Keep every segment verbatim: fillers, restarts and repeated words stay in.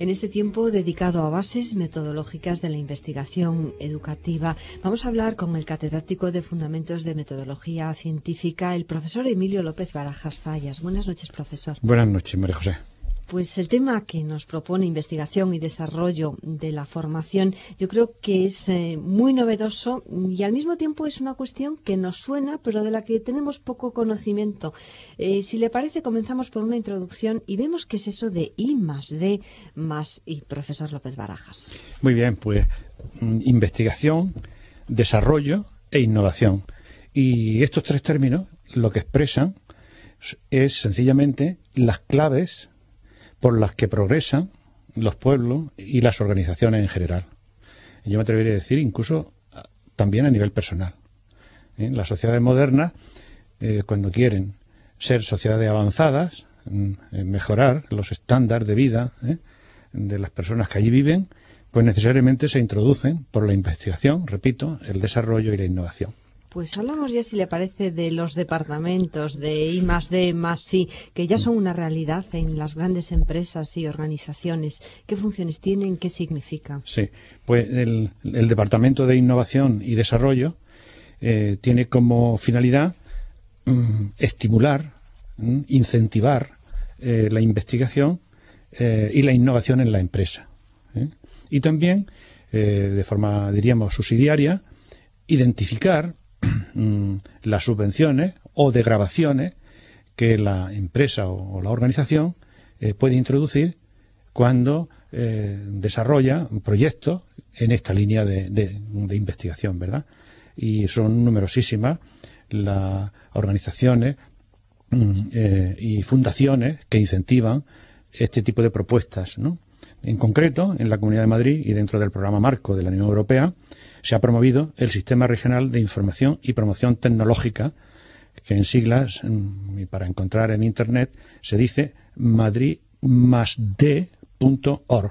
En este tiempo dedicado a bases metodológicas de la investigación educativa, vamos a hablar con el catedrático de Fundamentos de Metodología Científica, el profesor Emilio López Barajas Zayas. Buenas noches, profesor. Buenas noches, María José. Pues el tema que nos propone investigación y desarrollo de la formación, yo creo que es eh, muy novedoso y al mismo tiempo es una cuestión que nos suena, pero de la que tenemos poco conocimiento. Eh, si le parece, comenzamos por una introducción y vemos qué es eso de I más D más I, profesor López Barajas. Muy bien, pues investigación, desarrollo e innovación. Y estos tres términos lo que expresan es sencillamente las claves por las que progresan los pueblos y las organizaciones en general. Yo me atrevería a decir incluso también a nivel personal. ¿Eh? Las sociedades modernas, eh, cuando quieren ser sociedades avanzadas, eh, mejorar los estándares de vida ¿eh? de las personas que allí viven, pues necesariamente se introducen por la investigación, repito, el desarrollo y la innovación. Pues hablamos ya, si le parece, de los departamentos de I más D más I, que ya son una realidad en las grandes empresas y organizaciones. ¿Qué funciones tienen? ¿Qué significa? Sí, pues el, el Departamento de Innovación y Desarrollo eh, tiene como finalidad mm, estimular, mm, incentivar eh, la investigación eh, y la innovación en la empresa. ¿eh? Y también, eh, de forma, diríamos, subsidiaria, identificar las subvenciones o degravaciones que la empresa o, o la organización eh, puede introducir cuando eh, desarrolla proyectos en esta línea de, de, de investigación, ¿verdad? Y son numerosísimas las organizaciones eh, y fundaciones que incentivan este tipo de propuestas, ¿no? En concreto, en la Comunidad de Madrid y dentro del programa Marco de la Unión Europea, se ha promovido el Sistema Regional de Información y Promoción Tecnológica, que en siglas, y para encontrar en Internet, se dice madrid más d punto org.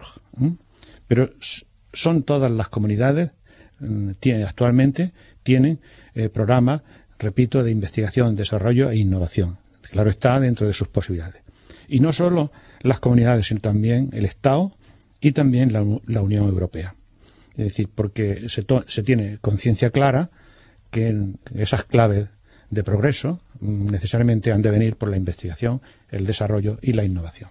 Pero son todas las comunidades, tiene, actualmente tienen eh, programas, repito, de investigación, desarrollo e innovación. Claro está, dentro de sus posibilidades. Y no solo las comunidades, sino también el Estado y también la, la Unión Europea. Es decir, porque se, se tiene conciencia clara que en esas claves de progreso necesariamente han de venir por la investigación, el desarrollo y la innovación.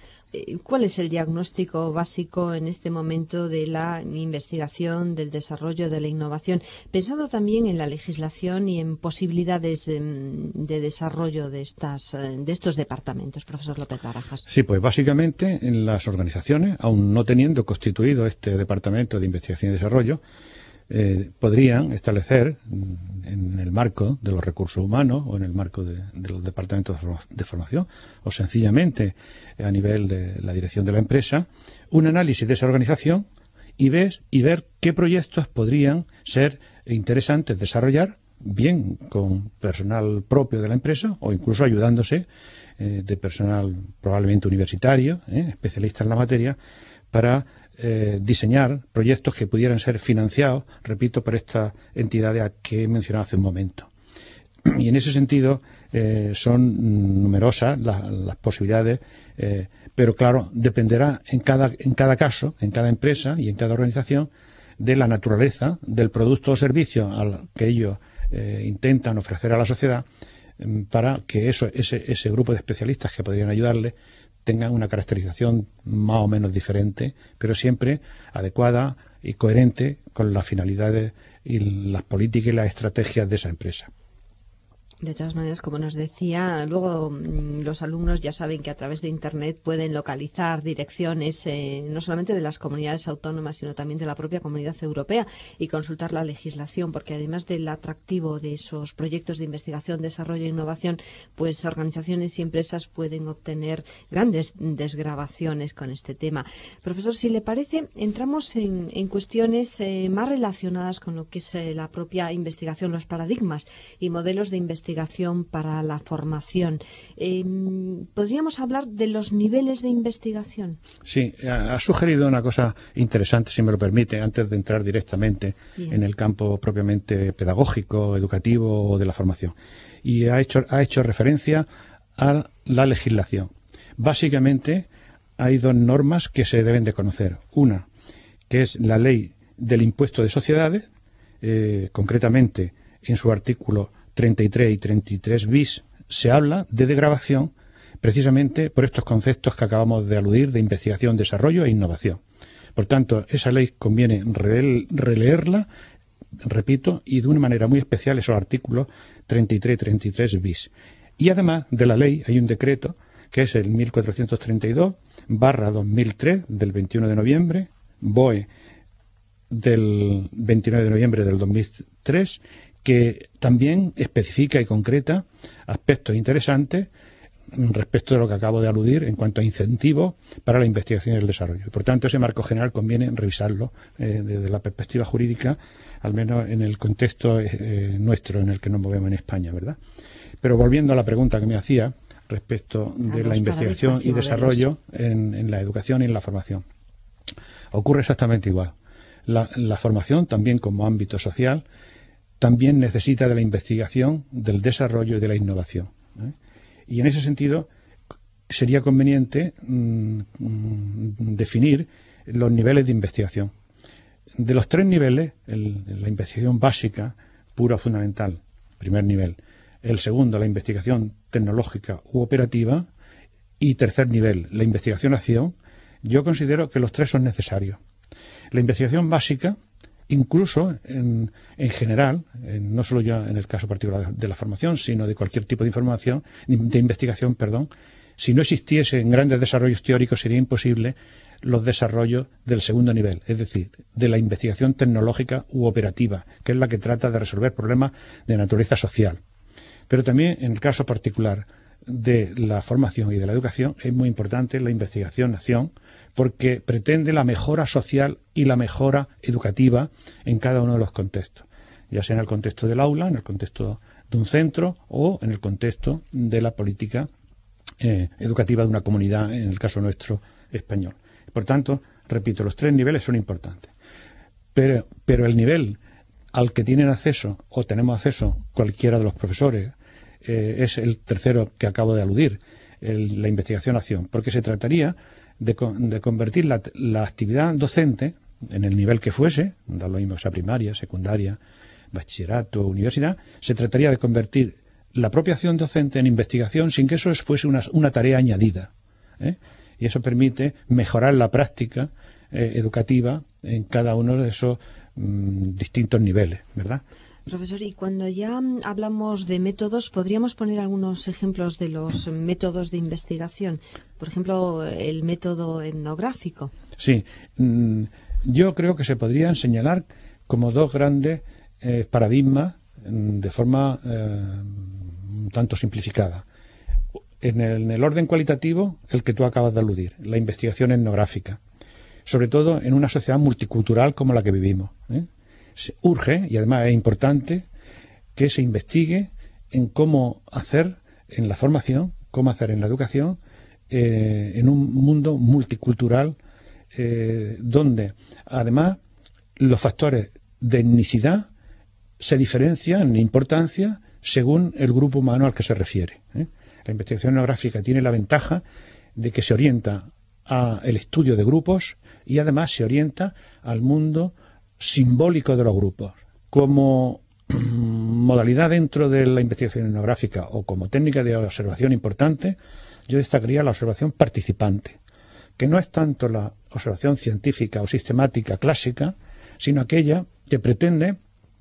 ¿Cuál es el diagnóstico básico en este momento de la investigación, del desarrollo, de la innovación, pensando también en la legislación y en posibilidades de, de desarrollo de estas de estos departamentos, profesor López Barajas? Sí, pues básicamente en las organizaciones, aún no teniendo constituido este departamento de investigación y desarrollo, eh, podrían establecer en el marco de los recursos humanos o en el marco de, de los departamentos de formación o sencillamente a nivel de la dirección de la empresa un análisis de esa organización y, ves, y ver qué proyectos podrían ser interesantes desarrollar bien con personal propio de la empresa o incluso ayudándose eh, de personal probablemente universitario, eh, especialista en la materia, para Eh, diseñar proyectos que pudieran ser financiados, repito, por estas entidades que he mencionado hace un momento. Y en ese sentido eh, son numerosas las, las posibilidades, eh, pero claro, dependerá en cada, en cada caso, en cada empresa y en cada organización, de la naturaleza del producto o servicio al que ellos eh, intentan ofrecer a la sociedad eh, para que eso, ese, ese grupo de especialistas que podrían ayudarle tengan una caracterización más o menos diferente, pero siempre adecuada y coherente con las finalidades y las políticas y las estrategias de esa empresa. De todas maneras, como nos decía, luego los alumnos ya saben que a través de Internet pueden localizar direcciones eh, no solamente de las comunidades autónomas, sino también de la propia Comunidad Europea y consultar la legislación, porque además del atractivo de esos proyectos de investigación, desarrollo e innovación, pues organizaciones y empresas pueden obtener grandes desgravaciones con este tema. Profesor, si le parece, entramos en, en cuestiones eh, más relacionadas con lo que es eh, la propia investigación, los paradigmas y modelos de investigación para la formación. Eh, ¿Podríamos hablar de los niveles de investigación? Sí, ha sugerido una cosa interesante, si me lo permite, antes de entrar directamente Bien. en el campo propiamente pedagógico, educativo o de la formación. Y ha hecho, ha hecho referencia a la legislación. Básicamente hay dos normas que se deben de conocer. Una, que es la ley del impuesto de sociedades, eh, concretamente en su artículo treinta y tres y treinta y tres bis se habla de degravación precisamente por estos conceptos que acabamos de aludir de investigación, desarrollo e innovación. Por tanto, esa ley conviene releerla, repito, y de una manera muy especial esos artículos treinta y tres y treinta y tres bis. Y además de la ley hay un decreto que es el mil cuatrocientos treinta y dos barra dos mil tres del veintiuno de noviembre, B O E del veintinueve de noviembre del dos mil tres, que también especifica y concreta aspectos interesantes respecto de lo que acabo de aludir en cuanto a incentivos para la investigación y el desarrollo. Por tanto, ese marco general conviene revisarlo eh, desde la perspectiva jurídica, al menos en el contexto eh, nuestro en el que nos movemos en España, ¿verdad? Pero volviendo a la pregunta que me hacía respecto de la investigación y desarrollo en, en la educación y en la formación. Ocurre exactamente igual. La, la formación, también como ámbito social, también necesita de la investigación, del desarrollo y de la innovación, ¿eh? Y en ese sentido sería conveniente mmm, mmm, definir los niveles de investigación. De los tres niveles, el, la investigación básica, pura o fundamental, primer nivel. El segundo, la investigación tecnológica u operativa. Y tercer nivel, la investigación-acción. Yo considero que los tres son necesarios. La investigación básica, incluso en, en general, en, no solo ya en el caso particular de la formación, sino de cualquier tipo de información, de investigación, perdón, si no existiese en grandes desarrollos teóricos sería imposible los desarrollos del segundo nivel, es decir, de la investigación tecnológica u operativa, que es la que trata de resolver problemas de naturaleza social. Pero también en el caso particular de la formación y de la educación es muy importante la investigación-acción, porque pretende la mejora social y la mejora educativa en cada uno de los contextos, ya sea en el contexto del aula, en el contexto de un centro o en el contexto de la política eh, educativa de una comunidad, en el caso nuestro español. Por tanto, repito, los tres niveles son importantes, pero, pero el nivel al que tienen acceso o tenemos acceso cualquiera de los profesores eh, es el tercero que acabo de aludir, el, la investigación-acción, porque se trataría De, de convertir la, la actividad docente, en el nivel que fuese, da lo mismo sea primaria, secundaria, bachillerato, universidad, se trataría de convertir la propia acción docente en investigación sin que eso fuese una, una tarea añadida, ¿eh? Y eso permite mejorar la práctica eh, educativa en cada uno de esos mmm, distintos niveles, ¿verdad? Profesor, y cuando ya hablamos de métodos, ¿podríamos poner algunos ejemplos de los métodos de investigación? Por ejemplo, el método etnográfico. Sí, yo creo que se podrían señalar como dos grandes eh, paradigmas de forma eh, un tanto simplificada. En el, en el orden cualitativo, el que tú acabas de aludir, la investigación etnográfica, sobre todo en una sociedad multicultural como la que vivimos, ¿eh? Se urge, y además es importante, que se investigue en cómo hacer en la formación, cómo hacer en la educación, eh, en un mundo multicultural, eh, donde además los factores de etnicidad se diferencian en importancia según el grupo humano al que se refiere, ¿eh? La investigación etnográfica tiene la ventaja de que se orienta al estudio de grupos y además se orienta al mundo simbólico de los grupos. Como modalidad dentro de la investigación etnográfica o como técnica de observación importante, yo destacaría la observación participante, que no es tanto la observación científica o sistemática clásica, sino aquella que pretende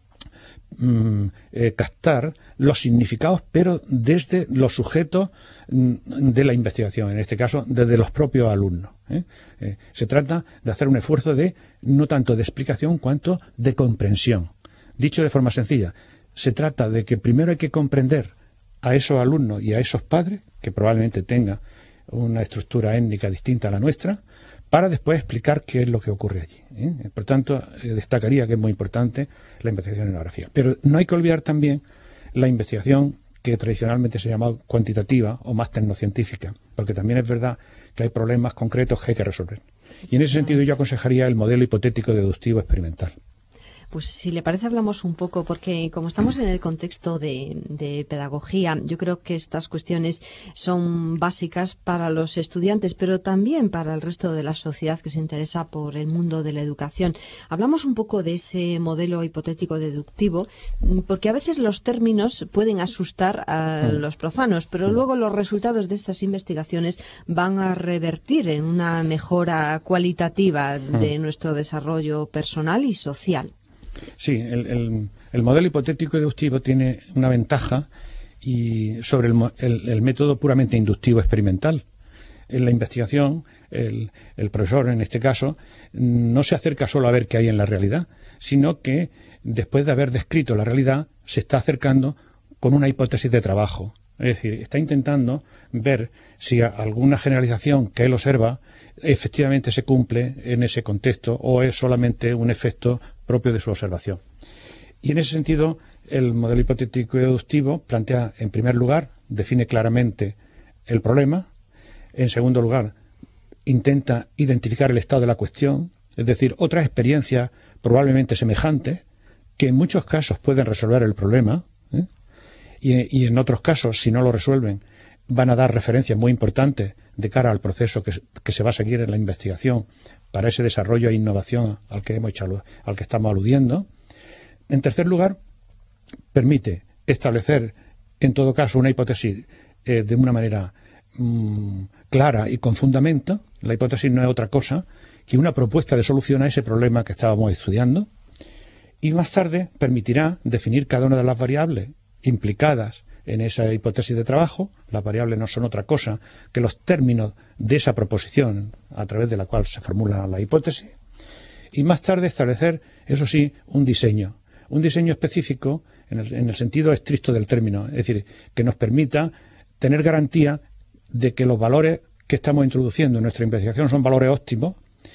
mm, eh, captar los significados, pero desde los sujetos mm, de la investigación, en este caso desde los propios alumnos. ¿eh? Eh, se trata de hacer un esfuerzo de no tanto de explicación cuanto de comprensión. Dicho de forma sencilla, se trata de que primero hay que comprender a esos alumnos y a esos padres, que probablemente tengan una estructura étnica distinta a la nuestra, para después explicar qué es lo que ocurre allí, ¿eh? Por tanto, eh, destacaría que es muy importante la investigación etnográfica. Pero no hay que olvidar también la investigación que tradicionalmente se llama cuantitativa o más tecnocientífica, porque también es verdad que hay problemas concretos que hay que resolver. Y en ese sentido yo aconsejaría el modelo hipotético deductivo experimental. Pues si le parece hablamos un poco, porque como estamos en el contexto de, de pedagogía, yo creo que estas cuestiones son básicas para los estudiantes, pero también para el resto de la sociedad que se interesa por el mundo de la educación. Hablamos un poco de ese modelo hipotético deductivo, porque a veces los términos pueden asustar a los profanos, pero luego los resultados de estas investigaciones van a revertir en una mejora cualitativa de nuestro desarrollo personal y social. Sí, el, el, el modelo hipotético deductivo tiene una ventaja y sobre el, el, el método puramente inductivo experimental. En la investigación, el, el profesor, en este caso, no se acerca solo a ver qué hay en la realidad, sino que después de haber descrito la realidad, se está acercando con una hipótesis de trabajo. Es decir, está intentando ver si alguna generalización que él observa efectivamente se cumple en ese contexto o es solamente un efecto propio de su observación. Y en ese sentido, el modelo hipotético deductivo plantea, en primer lugar, define claramente el problema. En segundo lugar, intenta identificar el estado de la cuestión, es decir, otras experiencias probablemente semejantes que en muchos casos pueden resolver el problema, ¿eh? y, y en otros casos, si no lo resuelven, van a dar referencias muy importantes de cara al proceso que, que se va a seguir en la investigación para ese desarrollo e innovación al que hemos hecho, al que estamos aludiendo. En tercer lugar, permite establecer, en todo caso, una hipótesis eh, de una manera mmm, clara y con fundamento. La hipótesis no es otra cosa que una propuesta de solución a ese problema que estábamos estudiando. Y más tarde permitirá definir cada una de las variables implicadas en esa hipótesis de trabajo. Las variables no son otra cosa que los términos de esa proposición a través de la cual se formula la hipótesis. Y más tarde establecer, eso sí, un diseño. Un diseño específico en el, en el sentido estricto del término. Es decir, que nos permita tener garantía de que los valores que estamos introduciendo en nuestra investigación son valores óptimos,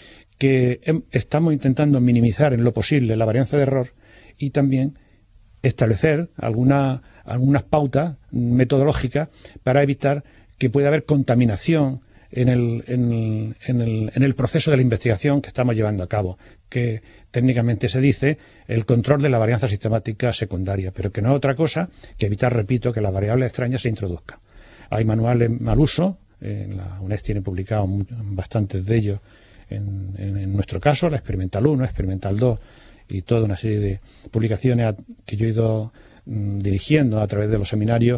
que estamos intentando minimizar en lo posible la varianza de error y también establecer alguna, algunas pautas metodológicas para evitar que pueda haber contaminación en el, en, en, el, en el proceso de la investigación que estamos llevando a cabo, que técnicamente se dice el control de la varianza sistemática secundaria, pero que no es otra cosa que evitar, repito, que las variables extrañas se introduzcan. Hay manuales mal uso, en la UNED tiene publicado bastantes de ellos. En, en, en nuestro caso, la Experimental uno, Experimental dos y toda una serie de publicaciones a, que yo he ido mm, dirigiendo a través de los seminarios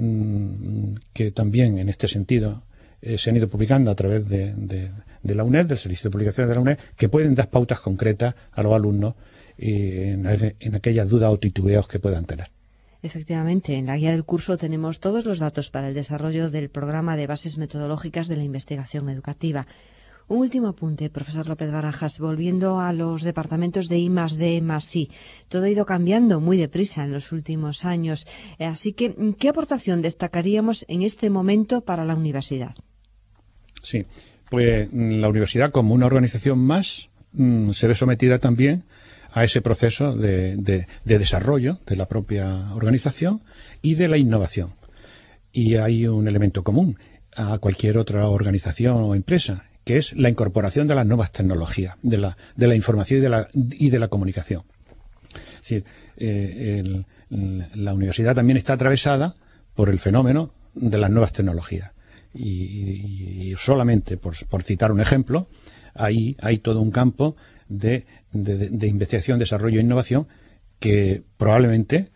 mm, que también en este sentido eh, se han ido publicando a través de, de, de la UNED, del Servicio de Publicaciones de la UNED, que pueden dar pautas concretas a los alumnos eh, en, en aquellas dudas o titubeos que puedan tener. Efectivamente, en la guía del curso tenemos todos los datos para el desarrollo del programa de bases metodológicas de la investigación educativa. Un último apunte, profesor López Barajas, volviendo a los departamentos de I más D más I. Todo ha ido cambiando muy deprisa en los últimos años. Así que, ¿qué aportación destacaríamos en este momento para la universidad? Sí, pues la universidad como una organización más mmm, se ve sometida también a ese proceso de, de, de desarrollo de la propia organización y de la innovación. Y hay un elemento común a cualquier otra organización o empresa, que es la incorporación de las nuevas tecnologías, de la, de la información y de la, y de la comunicación. Es decir, eh, el, la universidad también está atravesada por el fenómeno de las nuevas tecnologías. Y, y, y solamente, por, por citar un ejemplo, ahí hay todo un campo de, de, de investigación, desarrollo e innovación que probablemente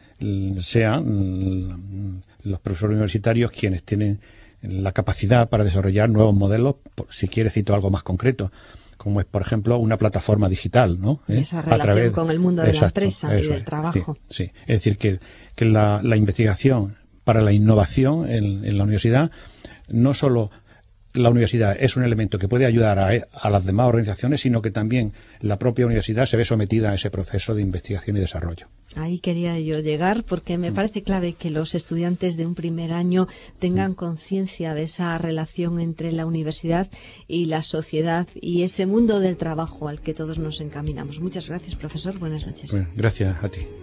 sean los profesores universitarios quienes tienen la capacidad para desarrollar nuevos modelos, si quiere cito algo más concreto, como es, por ejemplo, una plataforma digital, ¿no? ¿Eh? Esa relación a través, con el mundo de exacto, la empresa y del es, trabajo. Sí, sí, es decir, que, que la, la investigación para la innovación en, en la universidad, no solo la universidad es un elemento que puede ayudar a, a las demás organizaciones, sino que también la propia universidad se ve sometida a ese proceso de investigación y desarrollo. Ahí quería yo llegar porque me parece clave que los estudiantes de un primer año tengan conciencia de esa relación entre la universidad y la sociedad y ese mundo del trabajo al que todos nos encaminamos. Muchas gracias, profesor. Buenas noches. Bueno, gracias a ti.